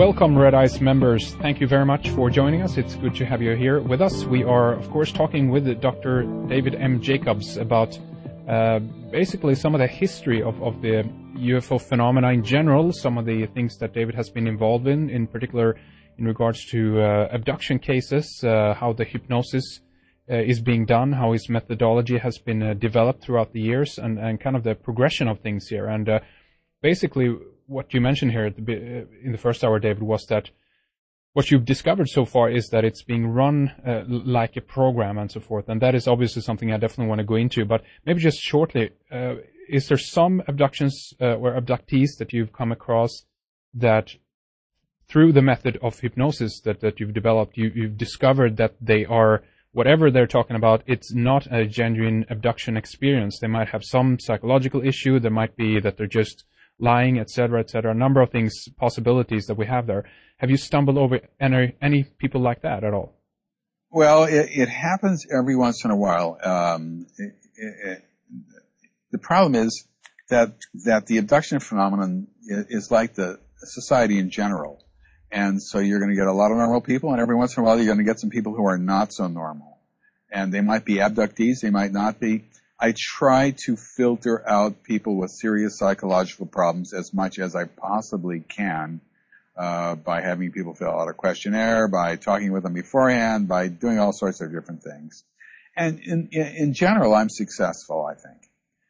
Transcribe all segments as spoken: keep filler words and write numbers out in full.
Welcome, Red Eyes members. Thank you very much for joining us. It's good to have you here with us. We are, of course, talking with Doctor David M. Jacobs about uh, basically some of the history of, of the U F O phenomena in general, some of the things that David has been involved in, in particular in regards to uh, abduction cases, uh, how the hypnosis uh, is being done, how his methodology has been uh, developed throughout the years, and, and kind of the progression of things here. And uh, basically, what you mentioned here at the, in the first hour, David, was that what you've discovered so far is that it's being run uh, like a program and so forth. And that is obviously something I definitely want to go into. But maybe just shortly, uh, is there some abductions uh, or abductees that you've come across that through the method of hypnosis that, that you've developed, you, you've discovered that they are, whatever they're talking about, it's not a genuine abduction experience. They might have some psychological issue. There might be that they're just lying, et cetera, et cetera. A number of things, possibilities that we have there. Have you stumbled over any, any people like that at all? Well, it, it happens every once in a while. Um, it, it, the problem is that that the abduction phenomenon is, is like the society in general. And so you're going to get a lot of normal people, and every once in a while you're going to get some people who are not so normal. And they might be abductees, they might not be. I try to filter out people with serious psychological problems as much as I possibly can uh, by having people fill out a questionnaire, by talking with them beforehand, by doing all sorts of different things. And in, in, in general, I'm successful, I think.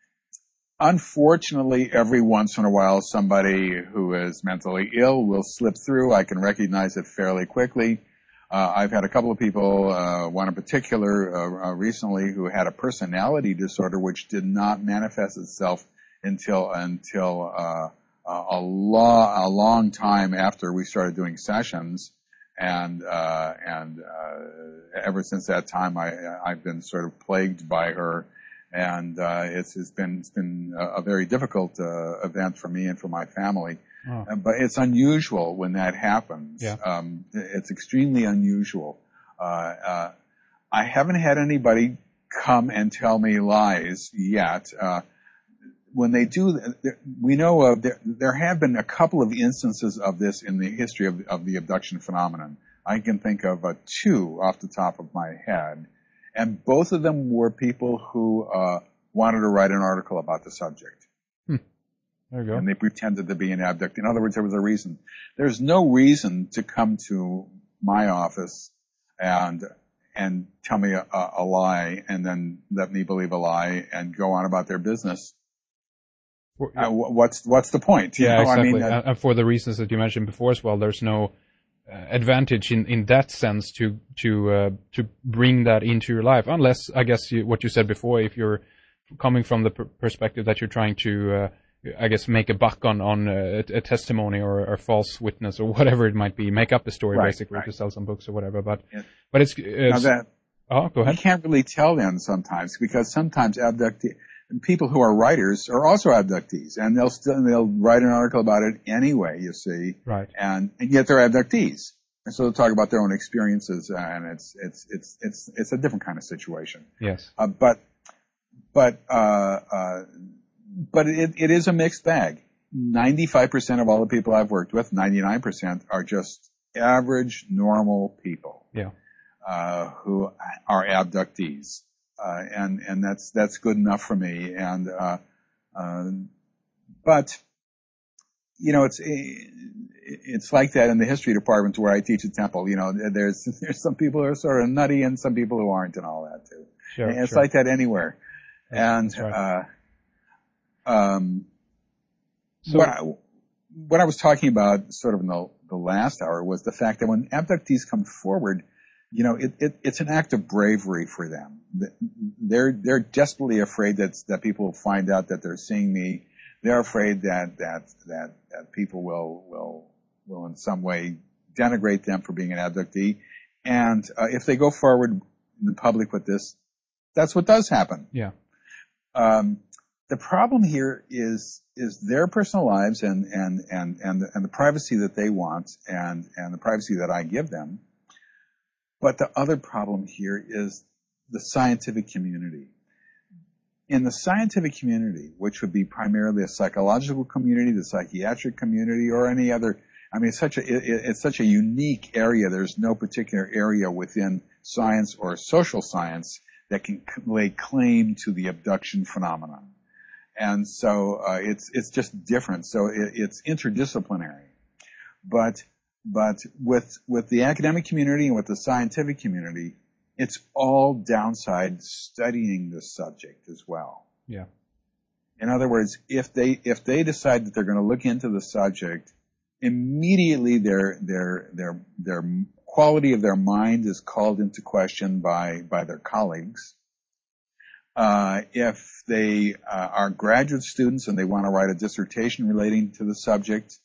Unfortunately, every once in a while, somebody who is mentally ill will slip through. I can recognize it fairly quickly. Uh, I've had a couple of people, uh, one in particular uh, uh, recently, who had a personality disorder which did not manifest itself until until uh, a, lo- a long time after we started doing sessions, and uh, and uh, ever since that time, I I've been sort of plagued by her, and uh, it's it's been it's been a, a very difficult uh, event for me and for my family. Oh. Uh, but it's unusual when that happens. Yeah. Um, it's extremely unusual. Uh, uh, I haven't had anybody come and tell me lies yet. Uh, when they do, we know of, there, there have been a couple of instances of this in the history of, of the abduction phenomenon. I can think of uh, two off the top of my head. And both of them were people who uh, wanted to write an article about the subject. There you go. And they pretended to be an abductee. In other words, there was a reason. There's no reason to come to my office and and tell me a, a lie and then let me believe a lie and go on about their business. Well, yeah. uh, what's what's the point? You yeah, know? exactly. I mean, uh, and for the reasons that you mentioned before as well, there's no uh, advantage in, in that sense to to uh, to bring that into your life, unless I guess you, what you said before, if you're coming from the pr- perspective that you're trying to. Uh, I guess make a buck on on a, a testimony or a false witness or whatever it might be, make up a story right, basically right. to sell some books or whatever. But yeah. but it's, it's now that oh go ahead. You can't really tell them sometimes because sometimes abductee people who are writers are also abductees and they'll still they'll write an article about it anyway. You see, right? And, and yet they're abductees, and so they'll talk about their own experiences, and it's it's it's it's it's a different kind of situation. Yes, uh, but but. uh uh But it, it is a mixed bag. ninety-five percent of all the people I've worked with, ninety-nine percent, are just average, normal people. Yeah. Uh, who are abductees. Uh, and, and that's, that's good enough for me. And, uh, uh, but, you know, it's, it's like that in the history department where I teach at Temple. You know, there's, there's some people who are sort of nutty and some people who aren't and all that too. Sure, and it's sure. like that anywhere. And, right. uh, Um, so, what, I, what I was talking about sort of in the, the last hour was the fact that when abductees come forward, you know, it, it, it's an act of bravery for them. They're, they're desperately afraid that, that people will find out that they're seeing me. They're afraid that, that, that, that people will, will, will in some way denigrate them for being an abductee. And, uh, if they go forward in the public with this, that's what does happen. Yeah. Um, The problem here is is their personal lives and and and and the, and the privacy that they want and and the privacy that I give them. But the other problem here is the scientific community. In the scientific community, which would be primarily a psychological community, the psychiatric community, or any other, I mean, it's such a it, it's such a unique area. There's no particular area within science or social science that can lay claim to the abduction phenomenon, and so uh, it's it's just different. So it, it's interdisciplinary, but but with with the academic community and with the scientific community, it's all downside studying the subject as well. Yeah. In other words, if they if they decide that they're going to look into the subject, immediately their their their their quality of their mind is called into question by by their colleagues. Uh, if they uh, are graduate students and they want to write a dissertation relating to the subject,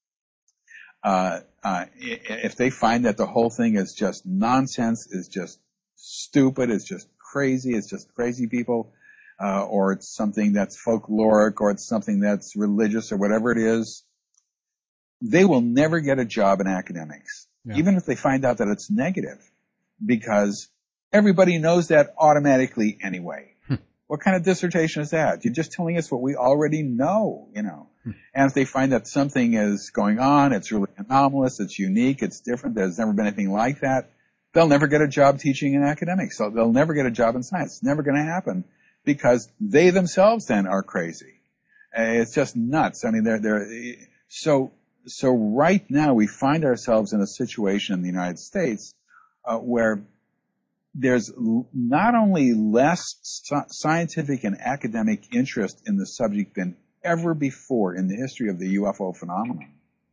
uh, uh, if they find that the whole thing is just nonsense, is just stupid, is just crazy, it's just crazy people. Uh, or it's something that's folkloric, or it's something that's religious, or whatever it is, they will never get a job in academics, yeah. even if they find out that it's negative, because everybody knows that automatically anyway. Hmm. What kind of dissertation is that? You're just telling us what we already know, you know. Hmm. And if they find that something is going on, it's really anomalous, it's unique, it's different, there's never been anything like that, they'll never get a job teaching in academics. So they'll never get a job in science. It's never going to happen. Because they themselves then are crazy. Uh, it's just nuts. I mean, they're, they're, so, so right now we find ourselves in a situation in the United States, uh, where there's l- not only less sci- scientific and academic interest in the subject than ever before in the history of the U F O phenomenon.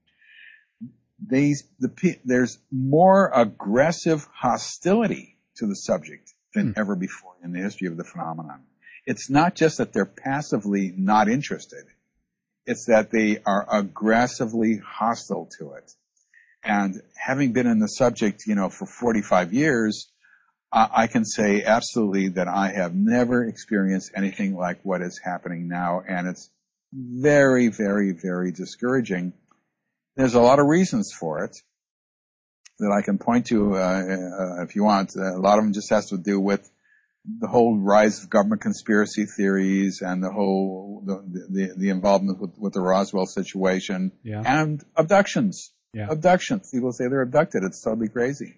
These, the, there's more aggressive hostility to the subject than hmm. ever before in the history of the phenomenon. It's not just that they're passively not interested. It's that they are aggressively hostile to it. And having been in the subject, you know, for forty-five years, I, I can say absolutely that I have never experienced anything like what is happening now. And it's very, very, very discouraging. There's a lot of reasons for it that I can point to, uh, uh if you want. Uh, a lot of them just has to do with the whole rise of government conspiracy theories and the whole the the, the involvement with, with the Roswell situation yeah. and abductions. Yeah. Abductions. People say they're abducted. It's totally crazy.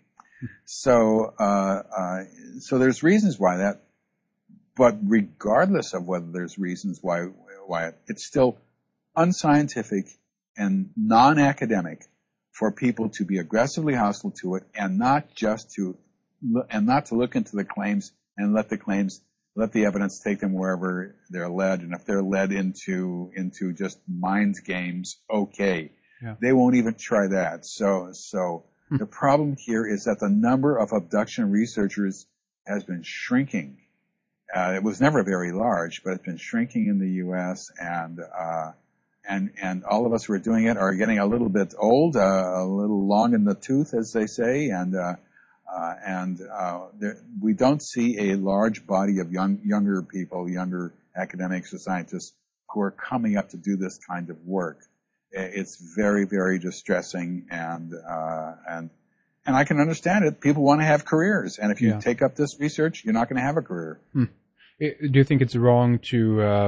so uh, uh, so there's reasons why that, but regardless of whether there's reasons why why it, it's still unscientific and non-academic for people to be aggressively hostile to it, and not just to and not to look into the claims and let the claims, let the evidence take them wherever they're led. And if they're led into, into just mind games, okay. Yeah. They won't even try that. So, so hmm. the problem here is that the number of abduction researchers has been shrinking. Uh, it was never very large, but it's been shrinking in the U S and, uh, and, and all of us who are doing it are getting a little bit old, uh, a little long in the tooth, as they say, and, uh, Uh, and uh, there, we don't see a large body of young, younger people, younger academics or scientists who are coming up to do this kind of work. It's very, very distressing, and uh, and and I can understand it. People want to have careers, and if you yeah. take up this research, you're not going to have a career. Hmm. Do you think it's wrong to uh,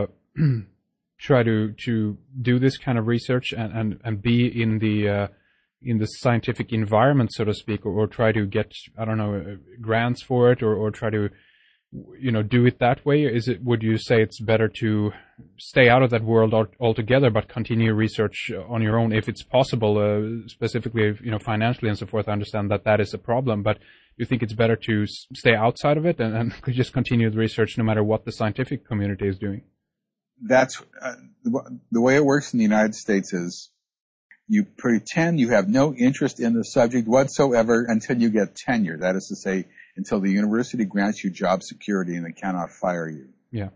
try to to do this kind of research and and, and be in the uh, in the scientific environment, so to speak, or, or try to get, I don't know, uh, grants for it, or, or try to, you know, do it that way? Is it, would you say it's better to stay out of that world altogether, but continue research on your own if it's possible, uh, specifically, you know, financially and so forth? I understand that that is a problem, but do you think it's better to stay outside of it and, and just continue the research no matter what the scientific community is doing? That's, uh, the, the way it works in the United States is, you pretend you have no interest in the subject whatsoever until you get tenure. That is to say, until the university grants you job security and they cannot fire you. Yeah.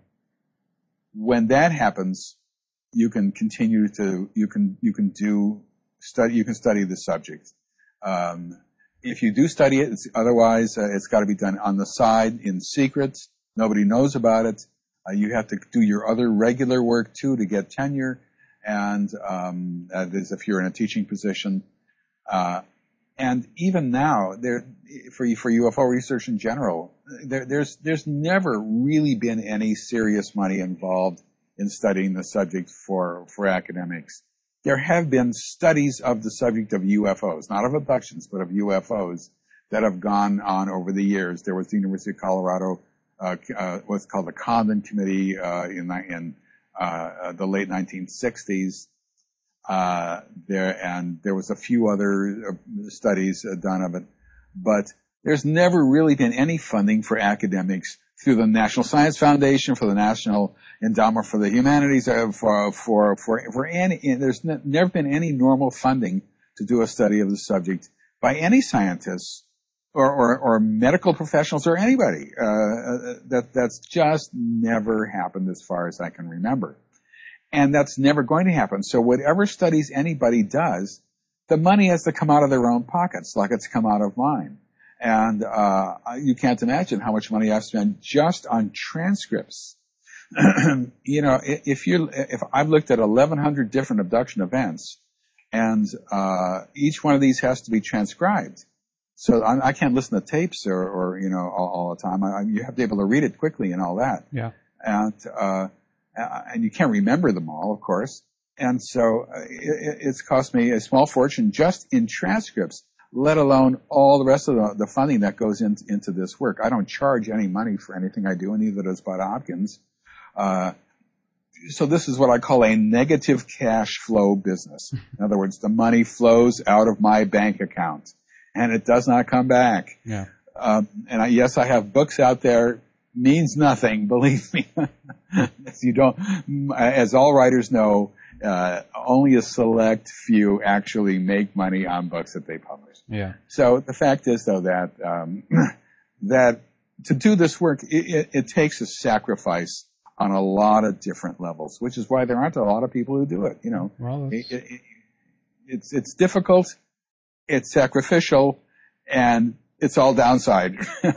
When that happens, you can continue to, you can, you can do study, you can study the subject. Um, if you do study it, it's, otherwise uh, it's got to be done on the side in secret. Nobody knows about it. Uh, you have to do your other regular work too to get tenure. And um, that is if you're in a teaching position. Uh, and even now, there for for U F O research in general, there, there's there's never really been any serious money involved in studying the subject for for academics. there have been studies of the subject of U F Os, not of abductions, but of U F Os that have gone on over the years. There was the University of Colorado, uh, uh, what's called the Condon Committee, uh, in, in, uh, the late nineteen sixties. Uh, there, and there was a few other studies done of it, but there's never really been any funding for academics through the National Science Foundation, for the National Endowment for the Humanities, uh, for, for, for, for any, there's ne- never been any normal funding to do a study of the subject by any scientists or, or, or medical professionals or anybody. Uh, that, that's just never happened as far as I can remember. And that's never going to happen. So whatever studies anybody does, the money has to come out of their own pockets, like it's come out of mine. And uh you can't imagine how much money I've spent just on transcripts. You know, if you if I've looked at eleven hundred different abduction events, and uh each one of these has to be transcribed. So I, I can't listen to tapes or, or you know all, all the time. I, you have to be able to read it quickly and all that. Yeah. And uh and you can't remember them all, of course. And so uh, it, it's cost me a small fortune just in transcripts, let alone all the rest of the, the funding that goes in, into this work. I don't charge any money for anything I do, and neither does Bud Hopkins. Uh, so this is what I call a negative cash flow business. In other words, the money flows out of my bank account, and it does not come back. Yeah. Um, and I, yes, I have books out there. Means nothing, believe me. As you don't, as all writers know, uh, only a select few actually make money on books that they publish. Yeah. So the fact is, though, that um, that to do this work, it, it, it takes a sacrifice on a lot of different levels, which is why there aren't a lot of people who do it. You know, well, it, it, it's it's difficult, it's sacrificial, and it's all downside.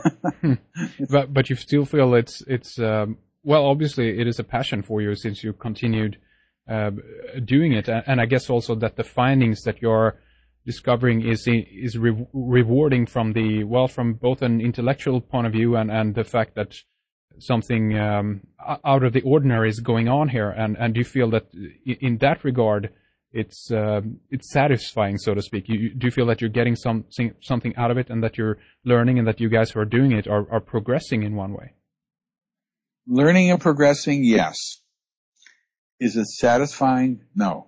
but but you still feel it's it's um, well, obviously it is a passion for you since you continued uh, doing it, and I guess also that the findings that you're discovering is is re- rewarding from the well from both an intellectual point of view and and the fact that something um, out of the ordinary is going on here, and and do you feel that in that regard it's uh, it's satisfying, so to speak? You, do you feel that you're getting something something out of it, and that you're learning, and that you guys who are doing it are, are progressing in one way? Learning and progressing, yes. Is it satisfying? No.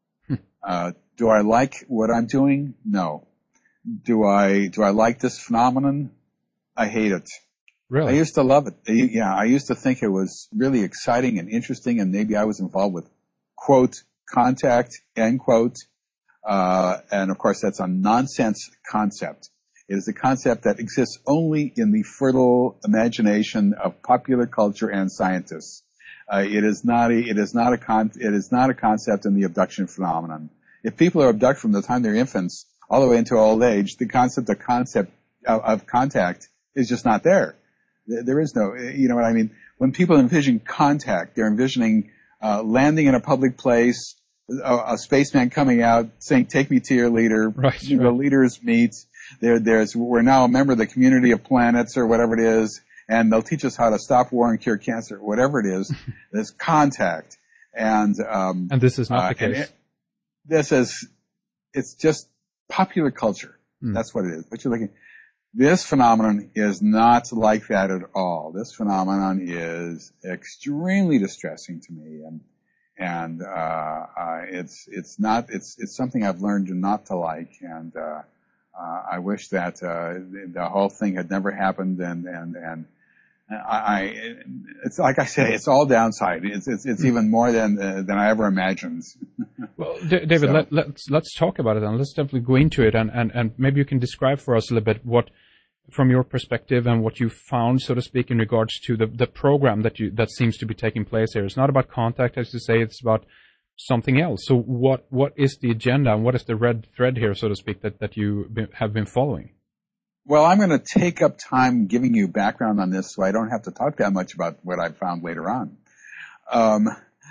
uh, do I like what I'm doing? No. Do I do I like this phenomenon? I hate it. Really? I used to love it. Yeah, I used to think it was really exciting and interesting, and maybe I was involved with, quote, contact, end quote. Uh, and of course, that's a nonsense concept. It is a concept that exists only in the fertile imagination of popular culture and scientists. Uh, it is not a, it is not a con, it is not a concept in the abduction phenomenon. If people are abducted from the time they're infants all the way into old age, the concept, the concept of, of contact is just not there. There is no, you know what I mean? When people envision contact, they're envisioning uh, landing in a public place, a, a spaceman coming out saying, "Take me to your leader." Right, you know, right. The leaders meet. There, there's, we're now a member of the community of planets or whatever it is, and they'll teach us how to stop war and cure cancer, whatever it is. There's contact, and um, and this is not uh, the case. It, this is, it's just popular culture. Mm. That's what it is. But you're looking. This phenomenon is not like that at all. This phenomenon is extremely distressing to me, and and uh, uh, it's it's not it's it's something I've learned not to like, and uh, uh, I wish that uh, the, the whole thing had never happened. And and and I, I it's like I say, it's all downside. It's it's it's even more than uh, than I ever imagined. Well, D- David, so. let, let's let's talk about it, and let's definitely go into it, and, and, and maybe you can describe for us a little bit what, from your perspective, and what you found, so to speak, in regards to the, the program that you that seems to be taking place here. It's not about contact, as you say; it's about something else. So, what what is the agenda, and what is the red thread here, so to speak, that that you be, have been following? Well, I'm going to take up time giving you background on this, so I don't have to talk that much about what I found later on. Um,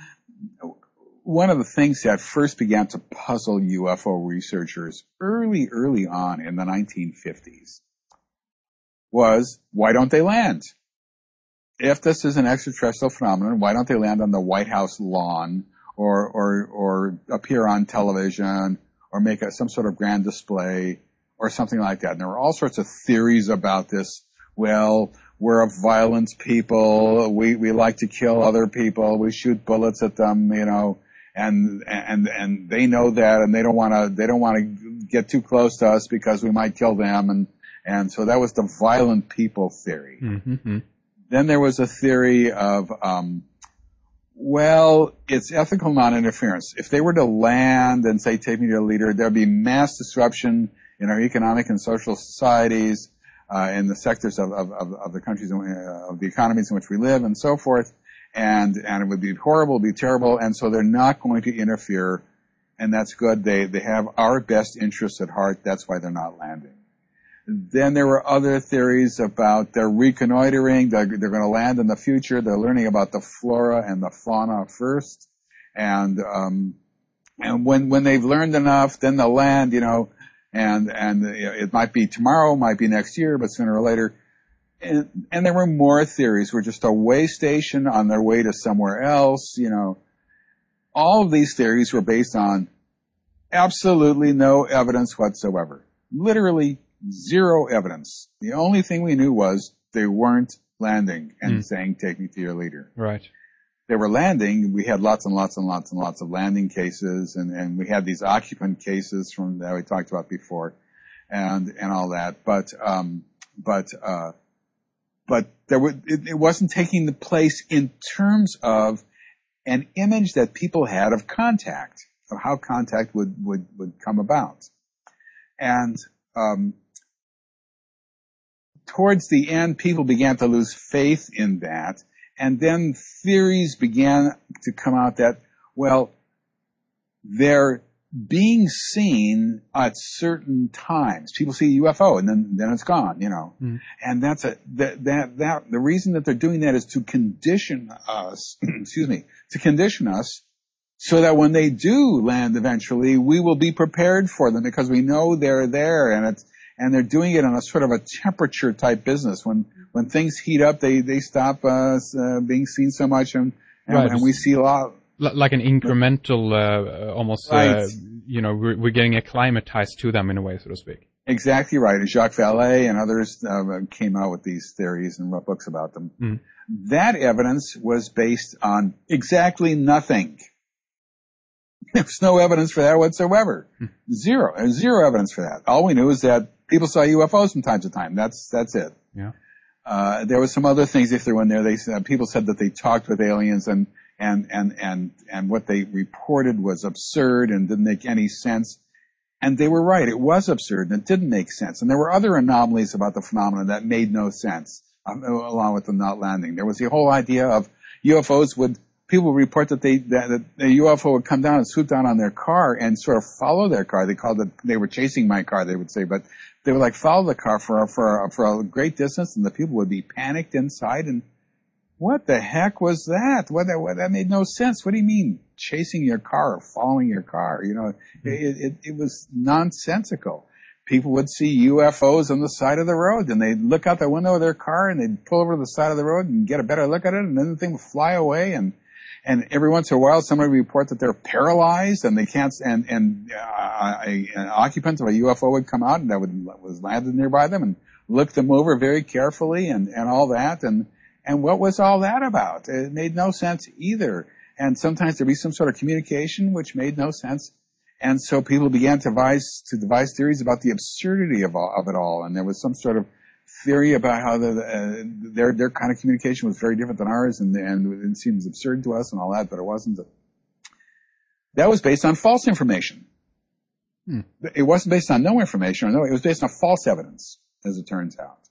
One of the things that first began to puzzle U F O researchers early, early on in the nineteen fifties was, why don't they land? If this is an extraterrestrial phenomenon, why don't they land on the White House lawn or or or appear on television, or make a, some sort of grand display, or something like that. And there were all sorts of theories about this. Well, we're a violent people. We we like to kill other people. We shoot bullets at them, you know, and and and they know that, and they don't want to they don't want to get too close to us because we might kill them. And and so that was the violent people theory. Mm-hmm. Then there was a theory of um, well, it's ethical non-interference. If they were to land and say, take me to a leader, there'd be mass disruption in our economic and social societies, uh, in the sectors of, of, of the countries, uh, of the economies in which we live and so forth. And, and it would be horrible, it would be terrible. And so they're not going to interfere. And that's good. They, they have our best interests at heart. That's why they're not landing. Then there were other theories about they're reconnoitering, they're, they're going to land in the future, they're learning about the flora and the fauna first, and um, and when when they've learned enough, then they'll land, you know, and and you know, it might be tomorrow, might be next year, but sooner or later. And, and there were more theories. We're just a way station on their way to somewhere else, you know. All of these theories were based on absolutely no evidence whatsoever. Literally zero evidence. The only thing we knew was they weren't landing and mm. saying, take me to your leader. Right. They were landing. We had lots and lots and lots and lots of landing cases, and, and we had these occupant cases from that we talked about before, and, and all that. But, um, but, uh, but there was, it, it wasn't taking the place in terms of an image that people had of contact, of how contact would, would, would come about. And, um, towards the end, people began to lose faith in that, and then theories began to come out that, well, they're being seen at certain times. People see a U F O, and then then it's gone, you know. Mm. And that's a that that that the reason that they're doing that is to condition us, excuse me, to condition us, so that when they do land eventually, we will be prepared for them because we know they're there, and it's. And they're doing it on a sort of a temperature type business. When when things heat up, they they stop us uh, being seen so much, and and, right. and we see a lot. Like an incremental, uh, almost, right. uh, you know, we're, we're getting acclimatized to them in a way, so to speak. Exactly right. Jacques Vallée and others uh, came out with these theories and wrote books about them. Mm. That evidence was based on exactly nothing. There's no evidence for that whatsoever. Mm. Zero. There's zero evidence for that. All we knew is that people saw U F Os from time to time. That's that's it. Yeah. Uh, there was some other things if they were in there. They uh, people said that they talked with aliens, and and and and and what they reported was absurd and didn't make any sense. And they were right. It was absurd and it didn't make sense. And there were other anomalies about the phenomenon that made no sense, um, along with them not landing. There was the whole idea of U F Os would. People report that they that, that a U F O would come down and swoop down on their car and sort of follow their car. They called it. They were chasing my car. They would say, but they would like follow the car for for for a great distance, and the people would be panicked inside. And what the heck was that? What that what, that made no sense. What do you mean chasing your car or following your car? You know, mm-hmm. it, it it was nonsensical. People would see U F Os on the side of the road, and they'd look out the window of their car, and they'd pull over to the side of the road and get a better look at it, and then the thing would fly away. And And every once in a while, somebody would report that they're paralyzed and they can't, and, and uh, a, an occupant of a U F O would come out and that would, was landed nearby them and look them over very carefully and, and all that. And, and what was all that about? It made no sense either. And sometimes there'd be some sort of communication which made no sense. And so people began to devise, to devise theories about the absurdity of, all, of it all. And there was some sort of theory about how the, uh, their their kind of communication was very different than ours, and and it seems absurd to us and all that, but it wasn't. That was based on false information. Hmm. It wasn't based on no information, or no, it was based on false evidence, as it turns out.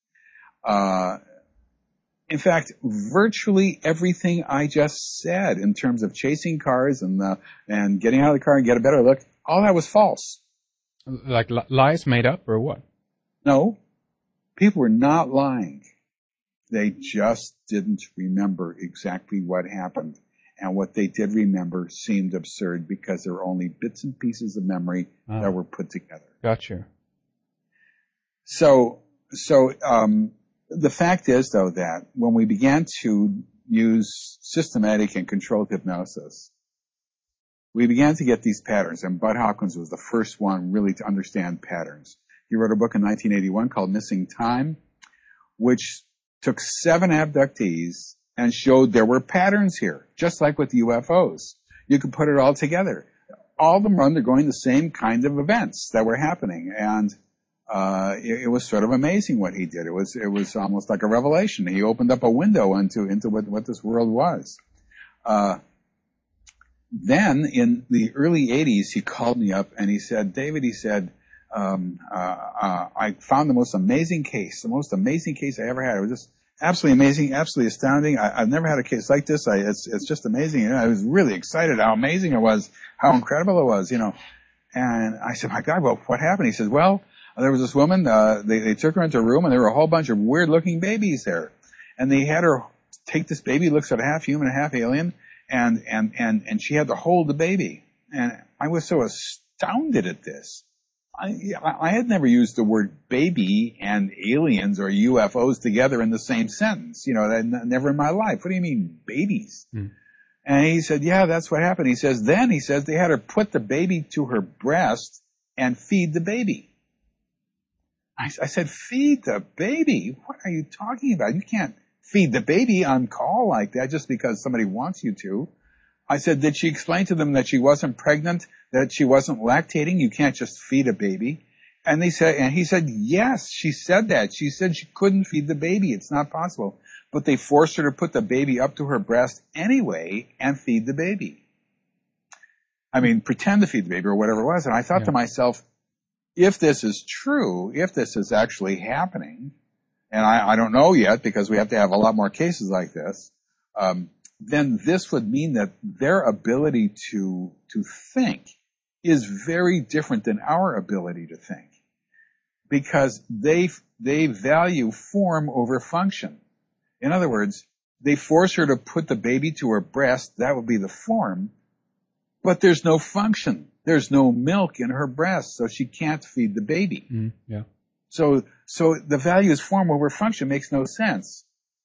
Uh, in fact, virtually everything I just said in terms of chasing cars and uh, and getting out of the car and get a better look, all that was false. Like li- lies made up, or what? No. People were not lying. They just didn't remember exactly what happened. And what they did remember seemed absurd because there were only bits and pieces of memory oh. that were put together. Gotcha. So, so, um, the fact is though that when we began to use systematic and controlled hypnosis, we began to get these patterns, and Bud Hopkins was the first one really to understand patterns. He wrote a book in nineteen eighty-one called Missing Time, which took seven abductees and showed there were patterns here, just like with U F Os. You could put it all together. All of them were undergoing the same kind of events that were happening, and uh, it, it was sort of amazing what he did. It was it was almost like a revelation. He opened up a window into into what, what this world was. Uh, then in the early eighties, he called me up and he said, David, he said, um, uh, uh, I found the most amazing case, the most amazing case I ever had. It was just absolutely amazing, absolutely astounding. I, I've never had a case like this. I, it's, it's just amazing. And I was really excited how amazing it was, how incredible it was, you know. And I said, my God, well, what happened? He says, well, there was this woman, uh, they, they took her into a room and there were a whole bunch of weird looking babies there. And they had her take this baby, looks like half human and half alien, and, and, and, and she had to hold the baby. And I was so astounded at this. I, I had never used the word baby and aliens or U F Os together in the same sentence. You know, that, never in my life. What do you mean, babies? Mm. And he said, yeah, that's what happened. He says, then he says they had her put the baby to her breast and feed the baby. I, I said, feed the baby? What are you talking about? You can't feed the baby on call like that just because somebody wants you to. I said, did she explain to them that she wasn't pregnant, that she wasn't lactating? You can't just feed a baby. And they said, and he said, yes, she said that. She said she couldn't feed the baby. It's not possible. But they forced her to put the baby up to her breast anyway and feed the baby. I mean, pretend to feed the baby or whatever it was. And I thought yeah. to myself, if this is true, if this is actually happening, and I, I don't know yet because we have to have a lot more cases like this, um, then this would mean that their ability to to think is very different than our ability to think, because they they value form over function. In other words, they force her to put the baby to her breast. That would be the form, but there's no function. There's no milk in her breast, so she can't feed the baby. Mm, yeah. So so the value is form over function makes no sense.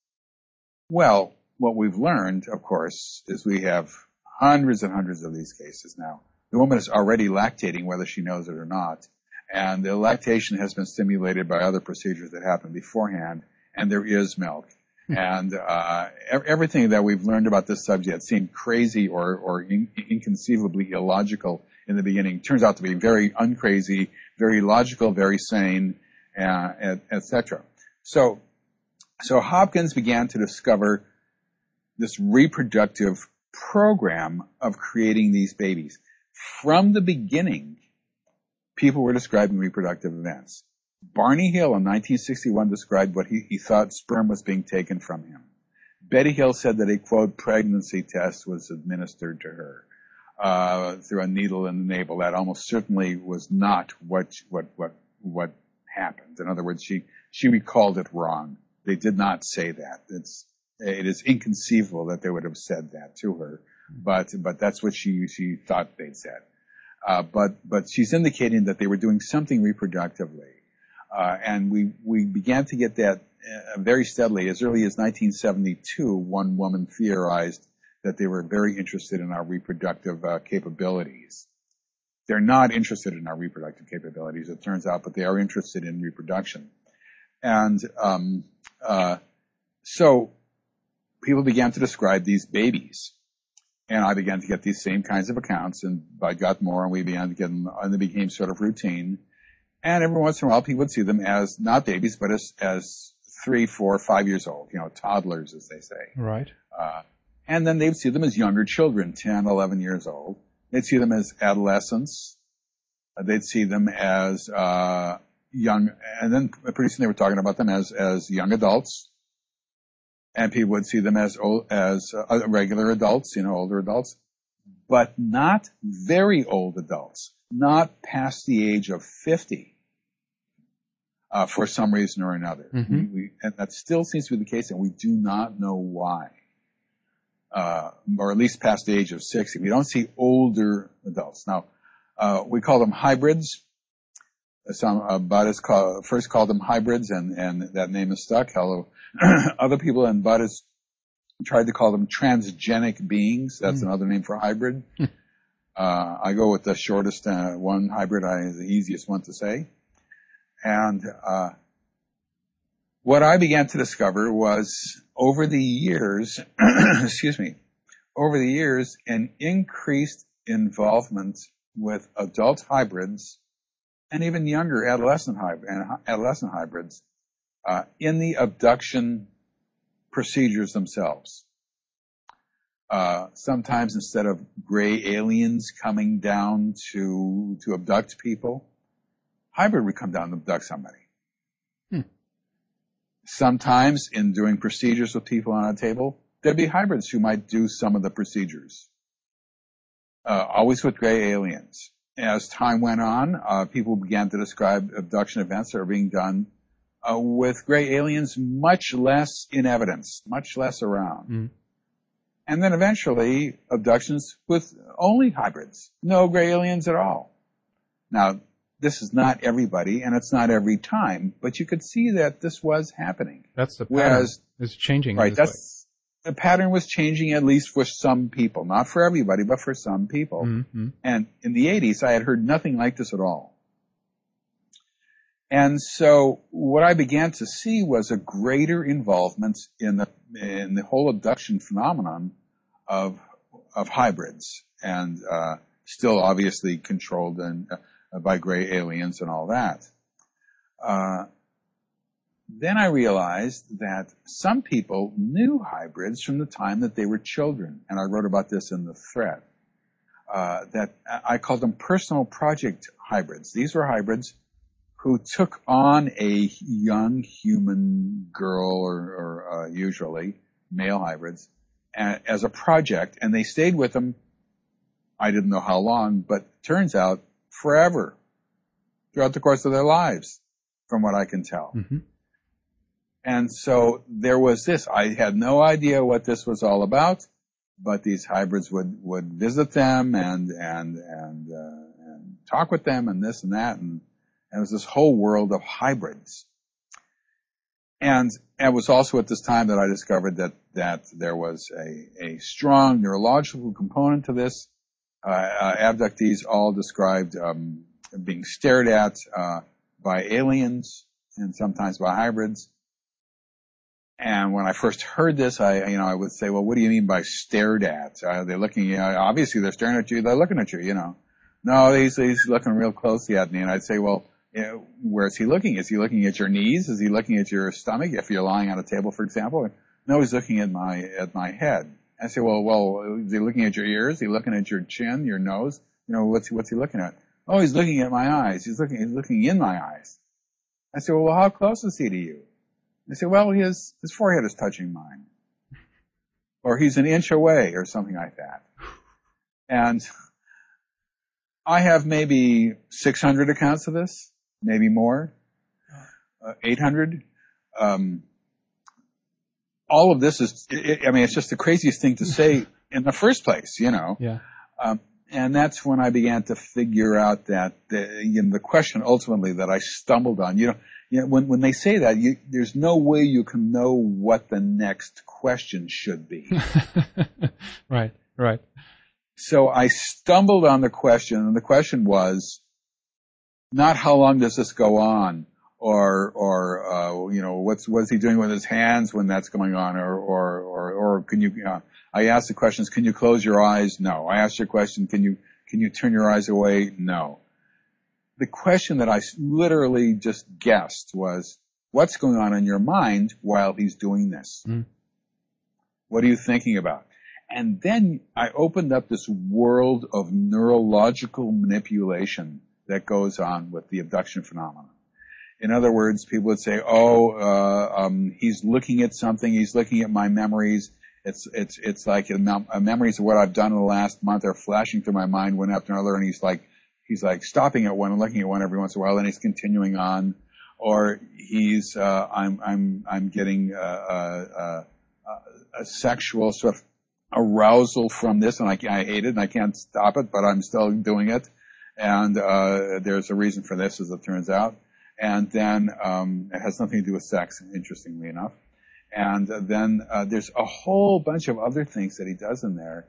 Well, what we've learned, of course, is we have hundreds and hundreds of these cases now. The woman is already lactating, whether she knows it or not, and the lactation has been stimulated by other procedures that happened beforehand, and there is milk. and uh, everything that we've learned about this subject seemed crazy or, or in, inconceivably illogical in the beginning. Turns out to be very uncrazy, very logical, very sane, uh, et cetera. So, so Hopkins began to discover this reproductive program of creating these babies. From the beginning, people were describing reproductive events. Barney Hill in nineteen sixty-one described what he, he thought sperm was being taken from him. Betty Hill said that a, quote, pregnancy test was administered to her uh, through a needle in the navel. That almost certainly was not what what what what happened. In other words, she she recalled it wrong. They did not say that. It's It is inconceivable that they would have said that to her, but but that's what she she thought they'd said. Uh, but but she's indicating that they were doing something reproductively, uh, and we we began to get that uh, very steadily. As early as nineteen seventy-two, one woman theorized that they were very interested in our reproductive uh, capabilities. They're not interested in our reproductive capabilities, it turns out, but they are interested in reproduction, and um, uh, so. People began to describe these babies, and I began to get these same kinds of accounts, and I got more, and we began to get them, and they became sort of routine. And every once in a while, people would see them as not babies, but as, as three, four, five years old, you know, toddlers, as they say. Right. Uh, and then they'd see them as younger children, ten, eleven years old. They'd see them as adolescents. Uh, they'd see them as uh, young, and then pretty soon they were talking about them as as young adults. And people would see them as old, as uh, regular adults, you know, older adults, but not very old adults, not past the age of fifty, uh, for some reason or another. Mm-hmm. We, we, and that still seems to be the case, and we do not know why. Uh, or at least past the age of sixty. We don't see older adults. Now, uh, we call them hybrids. Some uh, Buddhists call, first called them hybrids, and, and that name is stuck. Hello. Other people in Buddhists tried to call them transgenic beings. That's mm. another name for hybrid. Uh, I go with the shortest uh, one hybrid, I, the easiest one to say. And uh, what I began to discover was over the years, excuse me, over the years, an increased involvement with adult hybrids and even younger adolescent, hybrid, adolescent hybrids uh, in the abduction procedures themselves. Uh, sometimes instead of gray aliens coming down to to abduct people, hybrid would come down and abduct somebody. Hmm. Sometimes in doing procedures with people on a table, there'd be hybrids who might do some of the procedures. Uh, always with gray aliens. As time went on, uh, people began to describe abduction events that are being done uh, with gray aliens much less in evidence, much less around. Hmm. And then eventually abductions with only hybrids, no gray aliens at all. Now, this is not everybody and it's not every time, but you could see that this was happening. That's the pattern. Whereas, it's changing. Right, that's, way. The pattern was changing at least for some people, not for everybody, but for some people. Mm-hmm. And in the eighties, I had heard nothing like this at all. And so what I began to see was a greater involvement in the in the whole abduction phenomenon of of hybrids, and uh, still obviously controlled and, uh, by gray aliens and all that. Uh, then I realized that some people knew hybrids from the time that they were children, and I wrote about this in the thread. Uh, that I called them personal project hybrids. These were hybrids who took on a young human girl, or, or uh, usually male hybrids, a, as a project, and they stayed with them, I didn't know how long, but turns out forever, throughout the course of their lives, from what I can tell. Mm-hmm. And so there was this. I had no idea what this was all about, but these hybrids would, would visit them and and and, uh, and talk with them and this and that, and And it was this whole world of hybrids. And it was also at this time that I discovered that, that there was a, a strong neurological component to this. Uh, uh, abductees all described um, being stared at uh, by aliens and sometimes by hybrids. And when I first heard this, I, you know, I would say, well, what do you mean by stared at? Are they looking, you know, obviously they're staring at you, they're looking at you, you know. No, he's, he's looking real closely at me. And I'd say, well, you know, where is he looking? Is he looking at your knees? Is he looking at your stomach? If you're lying on a table, for example, no, he's looking at my at my head. I say, well, well, is he looking at your ears? Is he looking at your chin, your nose? You know, what's what's he looking at? Oh, he's looking at my eyes. He's looking he's looking in my eyes. I say, well, how close is he to you? I say, well, his his forehead is touching mine, or he's an inch away, or something like that. And I have maybe six hundred accounts of this. Maybe more, uh, eight hundred. Um, all of this is, it, I mean, it's just the craziest thing to say in the first place, you know. Yeah. Um, and that's when I began to figure out that the, you know, the question ultimately that I stumbled on, you know, you know when, when they say that, you, there's no way you can know what the next question should be. Right, right. So I stumbled on the question, and the question was, not how long does this go on, or or uh, you know what's what's he doing with his hands when that's going on, or or or, or can you? Uh, I asked the questions. Can you close your eyes? No. I asked your question. Can you can you turn your eyes away? No. The question that I literally just guessed was, what's going on in your mind while he's doing this? Mm. What are you thinking about? And then I opened up this world of neurological manipulation that goes on with the abduction phenomenon. In other words, people would say, oh, uh, um, he's looking at something, he's looking at my memories, it's, it's, it's like a mem- a memories of what I've done in the last month are flashing through my mind one after another, and he's like, he's like stopping at one and looking at one every once in a while, and he's continuing on, or he's, uh, I'm, I'm, I'm getting, uh, uh, uh, a sexual sort of arousal from this, and I, I hate it, and I can't stop it, but I'm still doing it. And uh there's a reason for this, as it turns out. And then um it has nothing to do with sex, interestingly enough. And then uh, there's a whole bunch of other things that he does in there.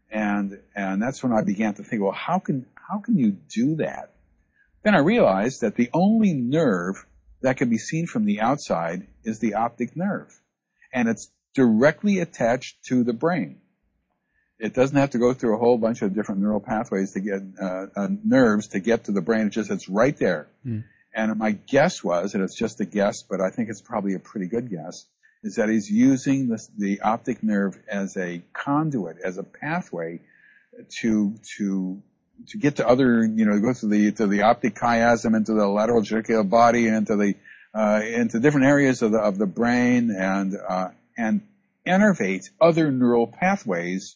And, and that's when I began to think, well, how can, how can you do that? Then I realized that the only nerve that can be seen from the outside is the optic nerve. And it's directly attached to the brain. It doesn't have to go through a whole bunch of different neural pathways to get, uh, uh, nerves to get to the brain. It's just, it's right there. Mm. And my guess was, and it's just a guess, but I think it's probably a pretty good guess, is that he's using this, the optic nerve as a conduit, as a pathway to, to, to get to other, you know, go to the, to the optic chiasm, into the lateral genicular body, and into the, uh, into different areas of the, of the brain, and, uh, and innervate other neural pathways.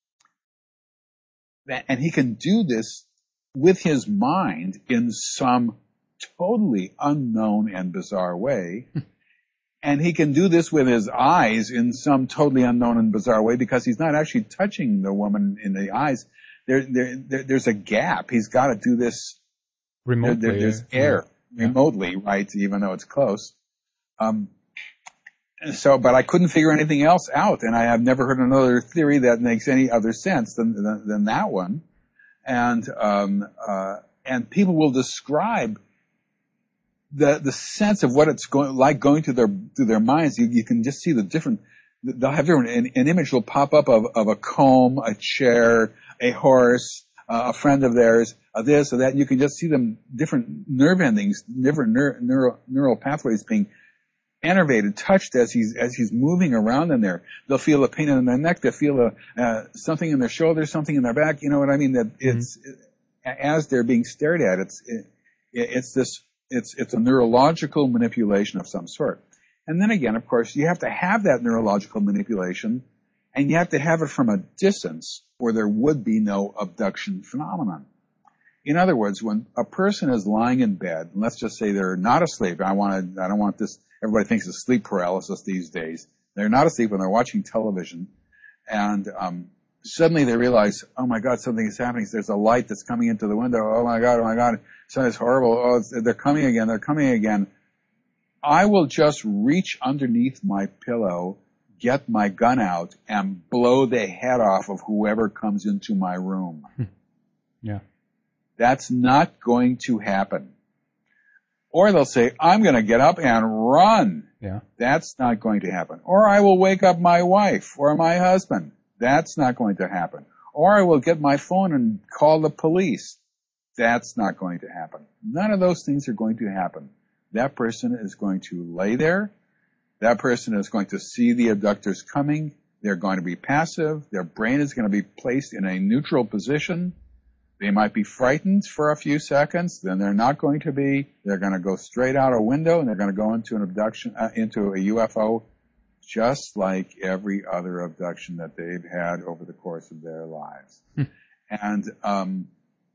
That, and he can do this with his mind in some totally unknown and bizarre way. And he can do this with his eyes in some totally unknown and bizarre way, because he's not actually touching the woman in the eyes. There, there, there there's a gap. He's got to do this remotely. There, there's air yeah. remotely, right? Even though it's close. Um, so, but I couldn't figure anything else out, and I have never heard another theory that makes any other sense than than, than that one. And um, uh, and people will describe the the sense of what it's going like going through their through their minds. You you can just see the different. They'll have different. An, an image will pop up of of a comb, a chair, a horse, uh, a friend of theirs, uh, this or that. And you can just see them different nerve endings, different neur, neural neural pathways being innervated, touched as he's as he's moving around in there. They'll feel a pain in their neck. They'll feel a uh, something in their shoulder, something in their back. You know what I mean? That it's mm-hmm. it, as they're being stared at. It's it, it's this. It's, it's a neurological manipulation of some sort. And then again, of course, you have to have that neurological manipulation, and you have to have it from a distance where there would be no abduction phenomenon. In other words, when a person is lying in bed, and let's just say they're not asleep, I want to, I don't want this, everybody thinks of sleep paralysis these days. They're not asleep when they're watching television, and, um, suddenly they realize, oh my God, something is happening. There's a light that's coming into the window. Oh my God, oh my God. Something's horrible. Oh, it's, they're coming again. They're coming again. I will just reach underneath my pillow, get my gun out, and blow the head off of whoever comes into my room. Yeah. That's not going to happen. Or they'll say, I'm going to get up and run. Yeah. That's not going to happen. Or I will wake up my wife or my husband. That's not going to happen. Or I will get my phone and call the police. That's not going to happen. None of those things are going to happen. That person is going to lay there. That person is going to see the abductors coming. They're going to be passive. Their brain is going to be placed in a neutral position. They might be frightened for a few seconds. Then they're not going to be. They're going to go straight out a window, and they're going to go into an abduction, uh, into a U F O, just like every other abduction that they've had over the course of their lives. Hmm. And, um,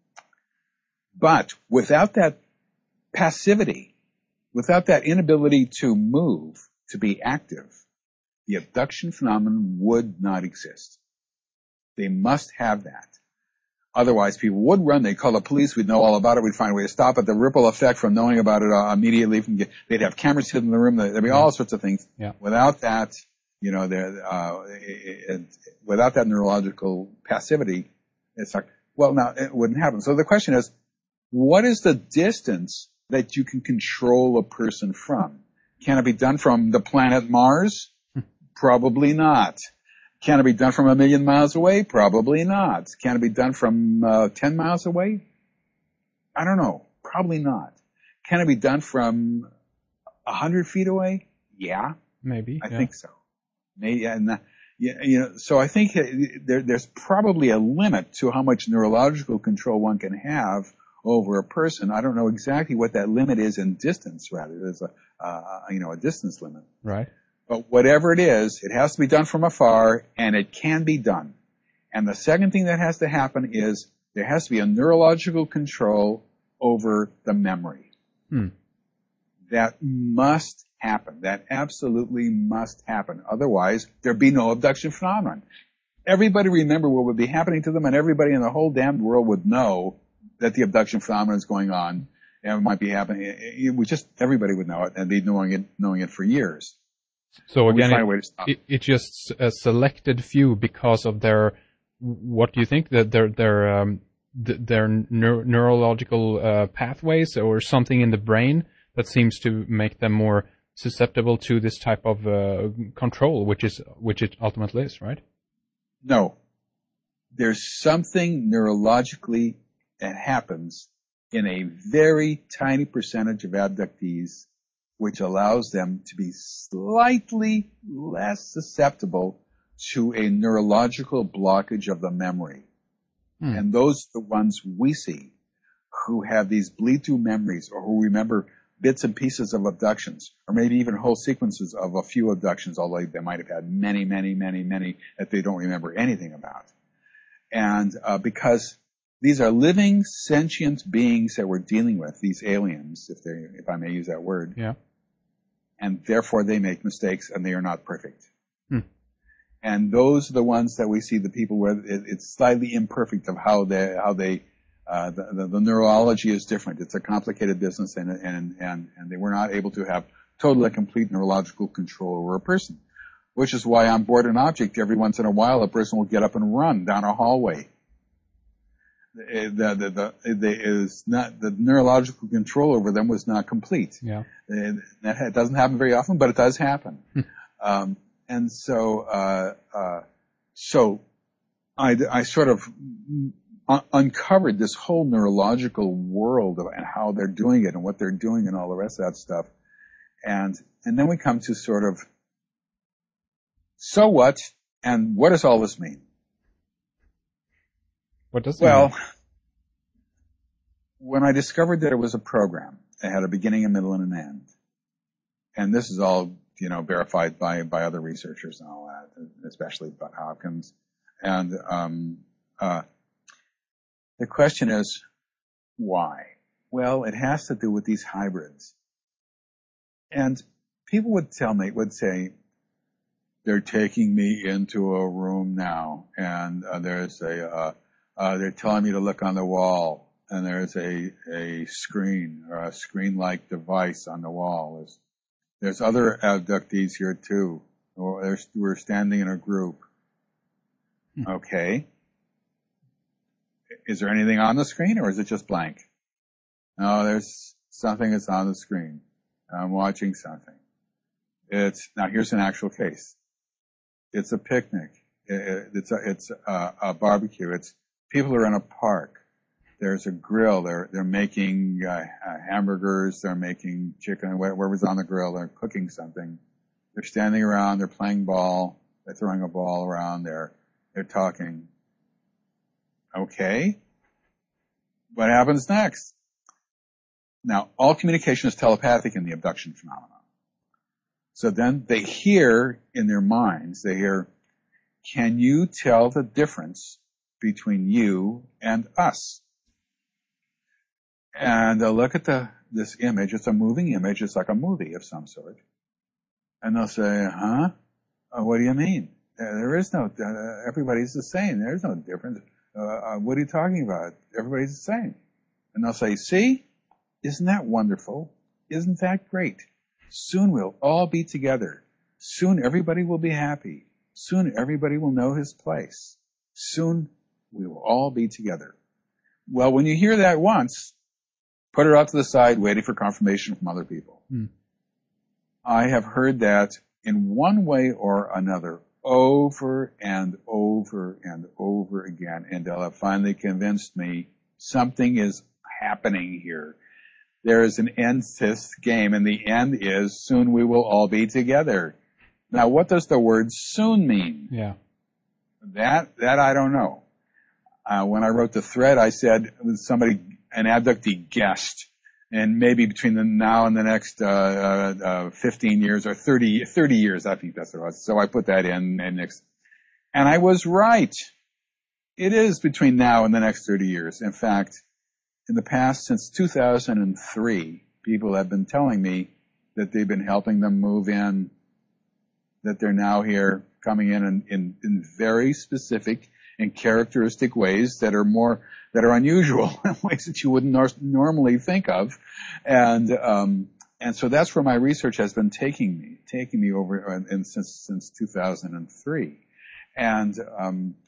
but without that passivity, without that inability to move, to be active, the abduction phenomenon would not exist. They must have that. Otherwise, people would run. They'd call the police. We'd know all about it. We'd find a way to stop it. The ripple effect from knowing about it uh, immediately. From get, they'd have cameras hidden in the room. There'd be yeah. all sorts of things. Yeah. Without that, you know, there, uh, it, it, without that neurological passivity, it's like, well, now it wouldn't happen. So the question is, what is the distance that you can control a person from? Can it be done from the planet Mars? Probably not. Can it be done from a million miles away? Probably not. Can it be done from uh, ten miles away? I don't know. Probably not. Can it be done from a hundred feet away? Yeah, maybe. I yeah. think so. Maybe, and uh, you know. So I think there, there's probably a limit to how much neurological control one can have over a person. I don't know exactly what that limit is in distance. Rather, there's a uh, you know a distance limit. Right. But whatever it is, it has to be done from afar, and it can be done. And the second thing that has to happen is there has to be a neurological control over the memory. Hmm. That must happen. That absolutely must happen. Otherwise, there'd be no abduction phenomenon. Everybody remember what would be happening to them, and everybody in the whole damned world would know that the abduction phenomenon is going on, and it might be happening. It, it, we just everybody would know it, and be knowing it, knowing it for years. So again, it, it, it's just a selected few because of their what do you think that their their um, th- their neur- neurological uh, pathways or something in the brain that seems to make them more susceptible to this type of uh, control, which is which it ultimately is, right? No, there's something neurologically that happens in a very tiny percentage of abductees, which allows them to be slightly less susceptible to a neurological blockage of the memory. Hmm. And those are the ones we see who have these bleed-through memories, or who remember bits and pieces of abductions, or maybe even whole sequences of a few abductions, although they might have had many, many, many, many that they don't remember anything about. And uh, because these are living, sentient beings that we're dealing with, these aliens, if they, if I may use that word. Yeah. And therefore they make mistakes, and they are not perfect. Hmm. And those are the ones that we see, the people where it, it's slightly imperfect of how they, how they, uh, the, the, the neurology is different. It's a complicated business, and, and, and, and they were not able to have total and complete neurological control over a person. Which is why on board an object, every once in a while, a person will get up and run down a hallway. The, the, the, the, the is not, the neurological control over them was not complete. Yeah. It, it doesn't happen very often, but it does happen. um, and so, uh, uh, so I, I sort of un- uncovered this whole neurological world of, and how they're doing it and what they're doing and all the rest of that stuff. And, and then we come to sort of, so what, and what does all this mean? What does it well, mean? When I discovered that it was a program, it had a beginning, a middle, and an end. And this is all, you know, verified by, by other researchers and all that, especially Bud Hopkins. And, um, uh, the question is, why? Well, it has to do with these hybrids. And people would tell me, would say, they're taking me into a room now, and uh, there's a, uh, uh, they're telling me to look on the wall, and there's a, a screen, or a screen-like device on the wall. There's, there's other abductees here too, or there's, we're standing in a group. Hmm. Okay. Is there anything on the screen, or is it just blank? No, there's something that's on the screen. I'm watching something. It's, now here's an actual case. It's a picnic. It's a, it's a, a barbecue. It's, people are in a park. There's a grill. They're, they're making, uh, hamburgers. They're making chicken, whatever's on the grill. They're cooking something. They're standing around. They're playing ball. They're throwing a ball around. They're, they're talking. Okay. What happens next? Now, all communication is telepathic in the abduction phenomenon. So then they hear in their minds, they hear, can you tell the difference between you and us? And they'll look at the, this image. It's a moving image. It's like a movie of some sort. And they'll say, huh? Uh, what do you mean? Uh, there is no, uh, everybody's the same. There's no difference. Uh, uh, what are you talking about? Everybody's the same. And they'll say, see? Isn't that wonderful? Isn't that great? Soon we'll all be together. Soon everybody will be happy. Soon everybody will know his place. Soon we will all be together. Well, when you hear that once, put it out to the side, waiting for confirmation from other people. Hmm. I have heard that in one way or another over and over and over again until it finally convinced me something is happening here. There is an end to this game, and the end is soon we will all be together. Now, what does the word soon mean? Yeah. That, that I don't know. Uh, when I wrote the thread, I said somebody, an abductee guessed, and maybe between the now and the next, uh, uh, uh fifteen years or thirty, thirty years, I think that's what it was. So I put that in and next, and I was right. It is between now and the next thirty years. In fact, in the past, since two thousand three, people have been telling me that they've been helping them move in, that they're now here, coming in in, in, in very specific and characteristic ways that are more, that are unusual, ways that you wouldn't nor- normally think of. And, um, and so that's where my research has been taking me, taking me over, and since, since two thousand three. And, um,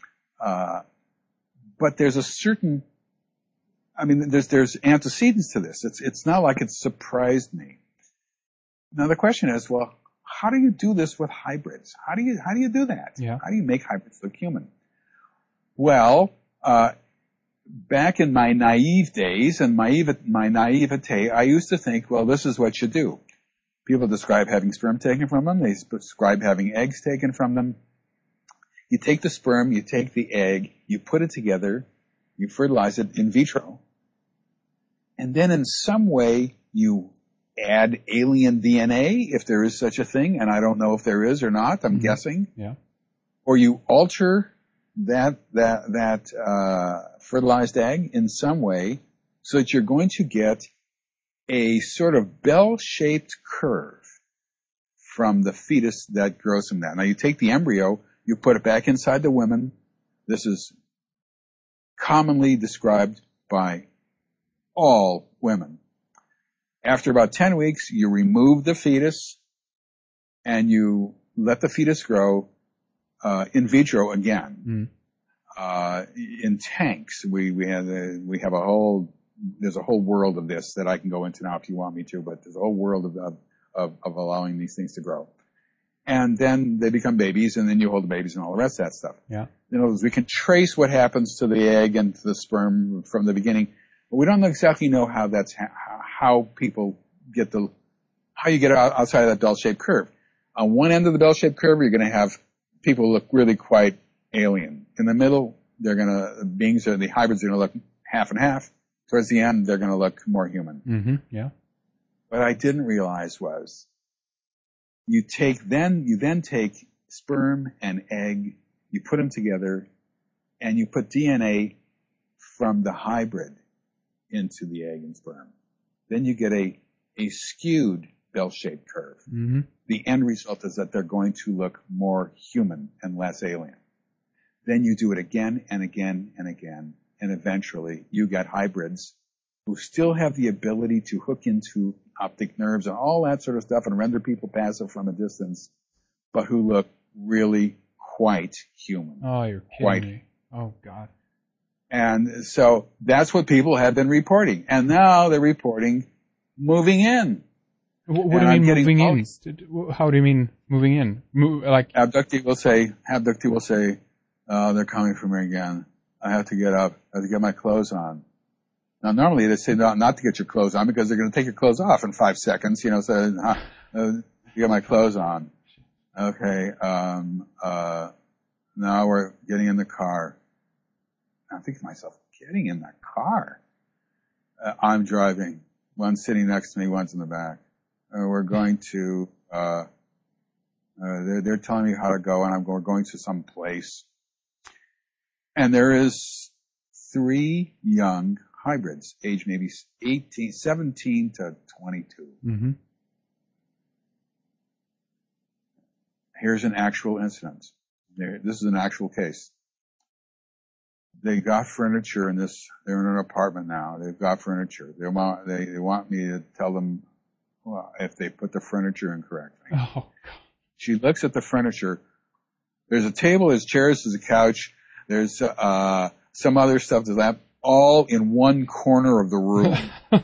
uh, but there's a certain, I mean, there's, there's antecedents to this. It's, it's not like it surprised me. Now the question is, well, how do you do this with hybrids? How do you, how do you do that? Yeah. How do you make hybrids look human? Well, uh, back in my naive days and my, my naivete, I used to think, well, this is what you do. People describe having sperm taken from them. They describe having eggs taken from them. You take the sperm, you take the egg, you put it together, you fertilize it in vitro, and then in some way you add alien D N A, if there is such a thing, and I don't know if there is or not, I'm mm-hmm. guessing. Yeah. Or you alter that, that, that, uh, fertilized egg in some way so that you're going to get a sort of bell-shaped curve from the fetus that grows from that. Now you take the embryo, you put it back inside the woman. This is commonly described by all women. After about ten weeks, you remove the fetus and you let the fetus grow uh, in vitro again. Mm. Uh, in tanks. We we have a, we have a whole there's a whole world of this that I can go into now if you want me to, but there's a whole world of of of, of allowing these things to grow. And then they become babies, and then you hold the babies and all the rest of that stuff. Yeah. In other words, we can trace what happens to the egg and to the sperm from the beginning, but we don't exactly know how that's ha- how people get the how you get outside of that bell-shaped curve. On one end of the bell-shaped curve, you're going to have people look really quite alien. In the middle, they're going to beings or the hybrids are going to look half and half. Towards the end, they're going to look more human. Mm-hmm. Yeah. What I didn't realize was you take then you then take sperm and egg, you put them together, and you put D N A from the hybrid into the egg and sperm. Then you get a a skewed bell-shaped curve. Mm-hmm. The end result is that they're going to look more human and less alien. Then you do it again and again and again, and eventually you get hybrids who still have the ability to hook into optic nerves and all that sort of stuff and render people passive from a distance, but who look really quite human. Oh, you're kidding quite. me. Oh, God. And so that's what people have been reporting. And now they're reporting moving in. What, what do you mean moving in? How do you mean moving in? Move, like abductee will say, abductee will say, oh, they're coming for me again. I have to get up. I have to get my clothes on. Now, normally they say not, not to get your clothes on because they're going to take your clothes off in five seconds, you know, so uh, uh, get my clothes on. Okay, um, uh, now we're getting in the car. I'm thinking to myself, getting in the car? Uh, I'm driving. One's sitting next to me, one's in the back. Uh, we're going to, uh, uh, they're, they're telling me how to go, and I'm going, going to some place. And there is three young hybrids, age maybe eighteen, seventeen to twenty-two. Mm-hmm. Here's an actual incident. There, this is an actual case. They got furniture in this, they're in an apartment now. They've got furniture. They want, they, they want me to tell them, well, if they put the furniture in correctly. Oh. She looks at the furniture. There's a table, there's chairs, there's a couch, there's, uh, some other stuff, there's a lamp, all in one corner of the room.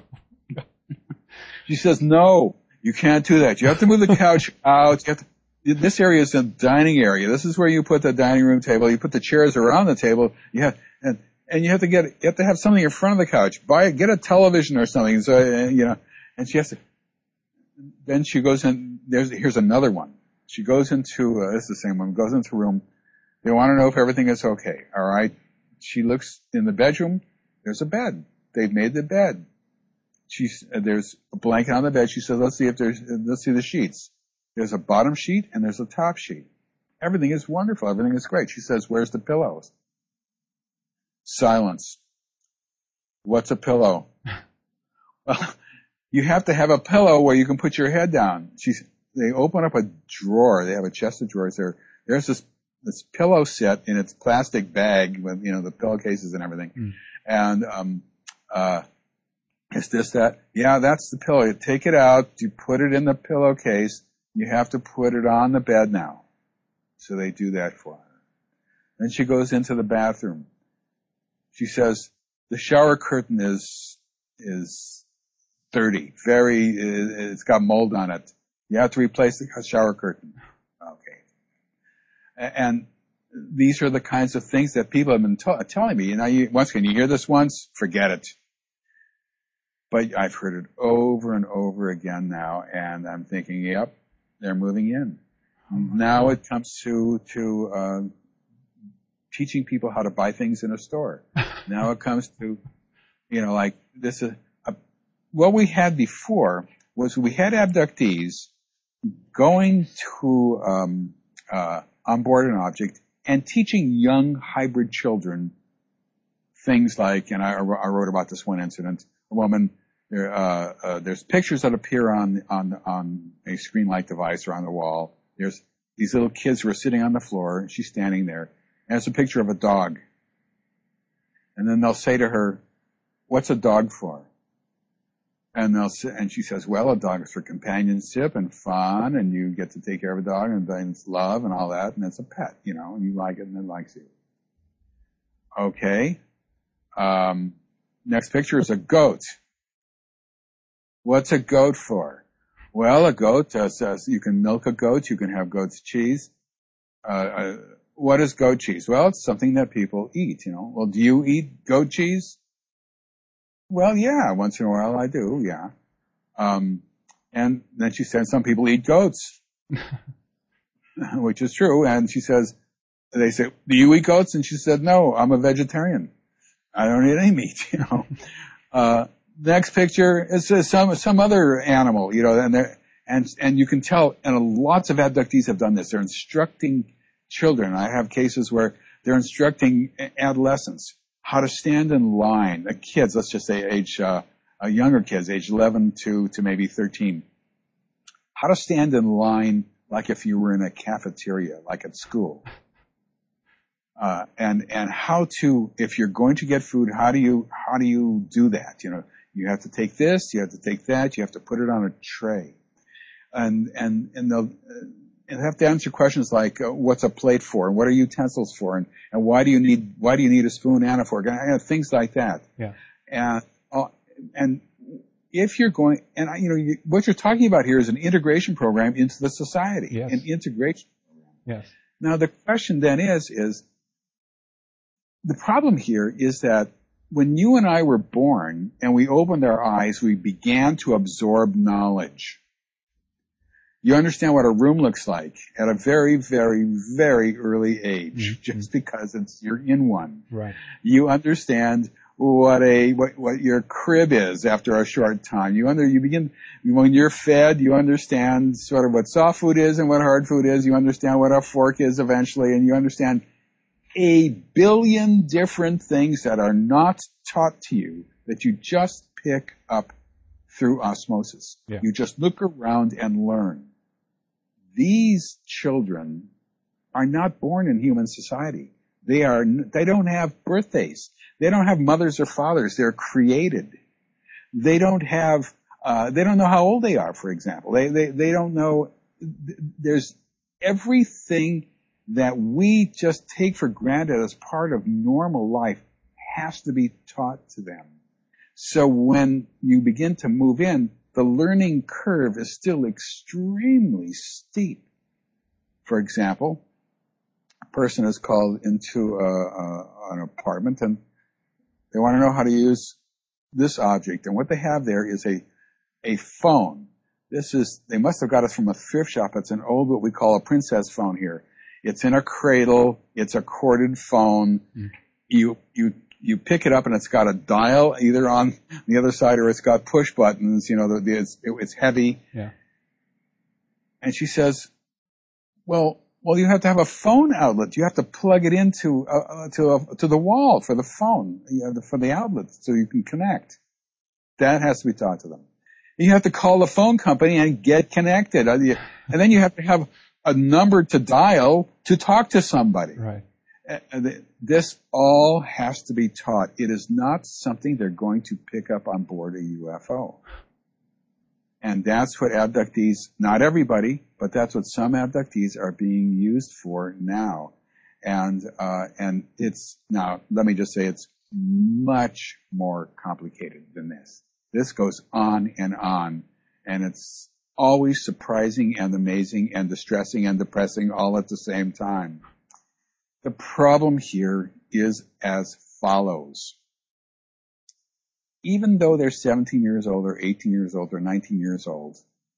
She says, no, you can't do that. You have to move the couch out. You have to, this area is the dining area. This is where you put the dining room table. You put the chairs around the table. You have, and, and you have to get, you have to have something in front of the couch. Buy, get a television or something. So, uh, you know, and she has to, then she goes in, there's, here's another one. She goes into, uh, this is the same one, goes into a room. They want to know if everything is okay. All right. She looks in the bedroom. There's a bed. They've made the bed. She's, uh, there's a blanket on the bed. She says, let's see if there's, uh, let's see the sheets. There's a bottom sheet and there's a top sheet. Everything is wonderful. Everything is great. She says, where's the pillows? Silence. What's a pillow? Well, you have to have a pillow where you can put your head down. She's, they open up a drawer. They have a chest of drawers there. There's this, this pillow set in its plastic bag with, you know, the pillowcases and everything. Mm. And, um, uh, is this that? Yeah, that's the pillow. You take it out. You put it in the pillowcase. You have to put it on the bed now. So they do that for her. Then she goes into the bathroom. She says, the shower curtain is, is dirty. Very, it's got mold on it. You have to replace the shower curtain. Okay. And these are the kinds of things that people have been t- telling me. You know, you, once again, you hear this once, forget it. But I've heard it over and over again now, and I'm thinking, yep, they're moving in. Oh now God. It comes to, to, uh, teaching people how to buy things in a store. Now it comes to, you know, like this is, a, what we had before was we had abductees going to, um, uh, on board an object and teaching young hybrid children things like, and I, I wrote about this one incident, a woman, there, uh, uh, there's pictures that appear on, on, on a screen-like device or on the wall. There's these little kids who are sitting on the floor, and she's standing there. And it's a picture of a dog. And then they'll say to her, what's a dog for? And they'll say, and she says, well, a dog is for companionship and fun, and you get to take care of a dog, and it's love and all that, and it's a pet, you know, and you like it and it likes you. Okay. Um, next picture is a goat. What's a goat for? Well, a goat uh, says you can milk a goat, you can have goat's cheese. Uh, uh, what is goat cheese? Well, it's something that people eat, you know. Well, do you eat goat cheese? Well, yeah, once in a while I do, yeah. Um, and then she said some people eat goats, which is true. And she says, they say, do you eat goats? And she said, no, I'm a vegetarian. I don't eat any meat, you know. Uh, next picture is uh, some, some other animal, you know, and they're, and, and you can tell, and lots of abductees have done this. They're instructing children. I have cases where they're instructing adolescents how to stand in line. The kids, let's just say age, uh, uh, younger kids, age eleven to, to maybe thirteen. How to stand in line like if you were in a cafeteria, like at school. Uh, and, and how to, if you're going to get food, how do you, how do you do that? You know, you have to take this, you have to take that, you have to put it on a tray. And, and, and they'll, uh, and have to answer questions like, uh, what's a plate for? And what are utensils for? And, and why do you need, why do you need a spoon and a fork? And, and things like that. Yeah. And, uh, and if you're going, and I, you know, you, what you're talking about here is an integration program into the society. Yes. An integration program. Yes. Now the question then is, is the problem here is that when you and I were born and we opened our eyes, we began to absorb knowledge. You understand what a room looks like at a very, very, very early age, mm-hmm. just because it's, you're in one. Right. You understand what a, what, what your crib is after a short time. You under, you begin, when you're fed, you understand sort of what soft food is and what hard food is. You understand what a fork is eventually, and you understand a billion different things that are not taught to you that you just pick up through osmosis. Yeah. You just look around and learn. These children are not born in human society. They are, they don't have birthdays. They don't have mothers or fathers. They're created. They don't have, uh, they don't know how old they are, for example. They, they, they don't know, there's everything that we just take for granted as part of normal life has to be taught to them. So when you begin to move in, the learning curve is still extremely steep. For example, a person is called into a, a, an apartment and they want to know how to use this object. And what they have there is a, a phone. This is, they must have got it from a thrift shop. It's an old, what we call a princess phone here. It's in a cradle. It's a corded phone. Mm. You, you, you pick it up and it's got a dial either on the other side or it's got push buttons. You know, it's, it's heavy. Yeah. And she says, well, well, you have to have a phone outlet. You have to plug it into, uh, to, a, to the wall for the phone, you know, for the outlet so you can connect. That has to be taught to them. You have to call the phone company and get connected. And then you have to have a number to dial to talk to somebody. Right. This all has to be taught. It is not something they're going to pick up on board a U F O. And that's what abductees, not everybody, but that's what some abductees are being used for now. And, uh, and it's, now, let me just say it's much more complicated than this. This goes on and on, and it's always surprising and amazing and distressing and depressing all at the same time. The problem here is as follows. Even though they're seventeen years old or eighteen years old or nineteen years old,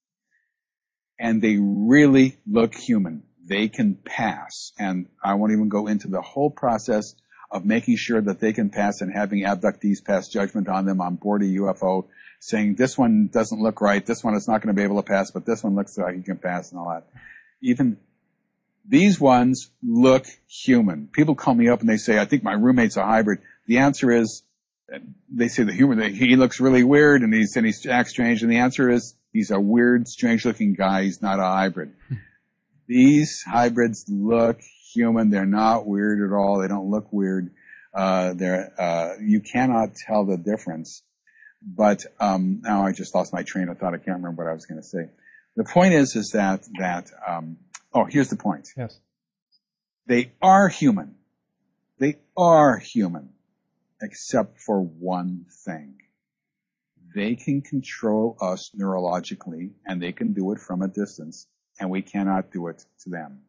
and they really look human, they can pass. And I won't even go into the whole process of making sure that they can pass and having abductees pass judgment on them on board a U F O, saying this one doesn't look right, this one is not going to be able to pass, but this one looks like he can pass and all that. Even these ones look human. People call me up and they say, I think my roommate's a hybrid. The answer is, they say the human, he looks really weird and he's, and he's acts strange. And the answer is, he's a weird, strange looking guy. He's not a hybrid. These hybrids look human. They're not weird at all. They don't look weird. Uh, they're, uh, you cannot tell the difference. But, um, now I just lost my train of thought. I can't remember what I was going to say. The point is, is that, that, um, oh, here's the point. Yes. They are human. They are human, except for one thing. They can control us neurologically, and they can do it from a distance, and we cannot do it to them.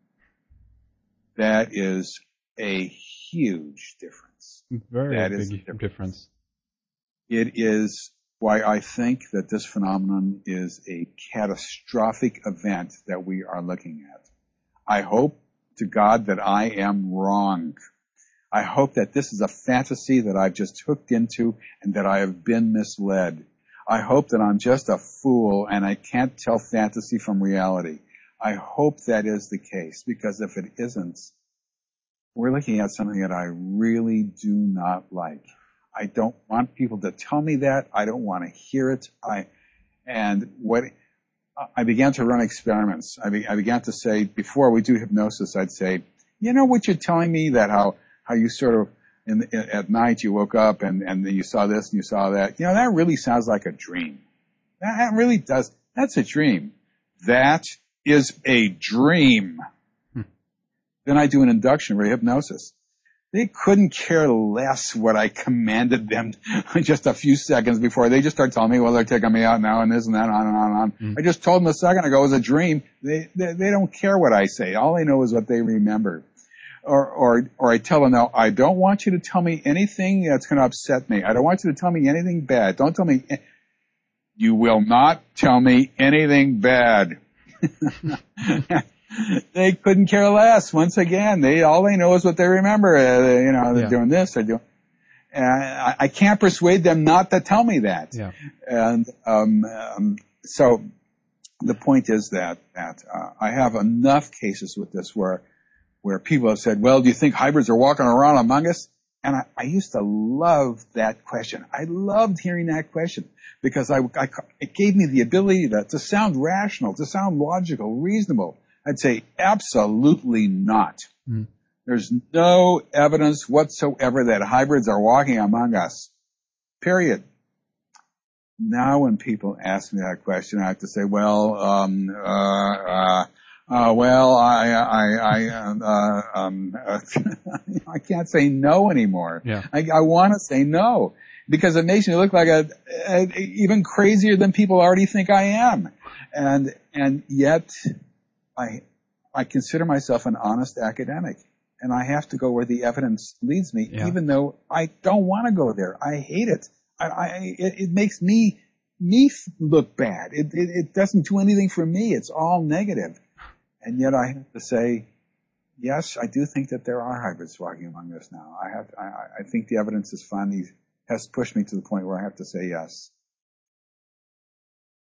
That is a huge difference. Very that big is difference. difference. It is why I think that this phenomenon is a catastrophic event that we are looking at. I hope to God that I am wrong. I hope that this is a fantasy that I've just hooked into and that I have been misled. I hope that I'm just a fool and I can't tell fantasy from reality. I hope that is the case, because if it isn't, we're looking at something that I really do not like. I don't want people to tell me that. I don't want to hear it. I, and what, I began to run experiments. I, be, I began to say, before we do hypnosis, I'd say, you know what you're telling me, that how, how you sort of, in, in, at night you woke up and, and you saw this and you saw that. You know, that really sounds like a dream. That, that really does. That's a dream. That is a dream. Hmm. Then I do an induction for hypnosis. They couldn't care less what I commanded them just a few seconds before. They just start telling me, well, they're taking me out now and this and that, on and on and on. Mm. I just told them a second ago it was a dream. They, they, they don't care what I say. All they know is what they remember. Or, or, or I tell them, no, I don't want you to tell me anything that's going to upset me. I don't want you to tell me anything bad. Don't tell me, you will not tell me anything bad. They couldn't care less. Once again, they all they know is what they remember. Uh, you know, they're yeah. doing this, they're doing. And I, I can't persuade them not to tell me that. Yeah. And um, um, so the point is that that uh, I have enough cases with this where where people have said, "Well, do you think hybrids are walking around among us?" And I, I used to love that question. I loved hearing that question because I, I it gave me the ability to, to sound rational, to sound logical, reasonable. I'd say absolutely not. Mm. There's no evidence whatsoever that hybrids are walking among us. Period. Now when people ask me that question, I have to say, well, um, uh, uh, uh well, I, I, I, uh, um, uh, I can't say no anymore. Yeah. I, I want to say no because it makes me look like a, a, even crazier than people already think I am. And, and yet, I, I consider myself an honest academic, and I have to go where the evidence leads me, yeah. even though I don't want to go there. I hate it. I, I it, it makes me me look bad. It, it it doesn't do anything for me. It's all negative, and yet I have to say, yes, I do think that there are hybrids walking among us now. I have I, I think the evidence is finally has pushed me to the point where I have to say yes.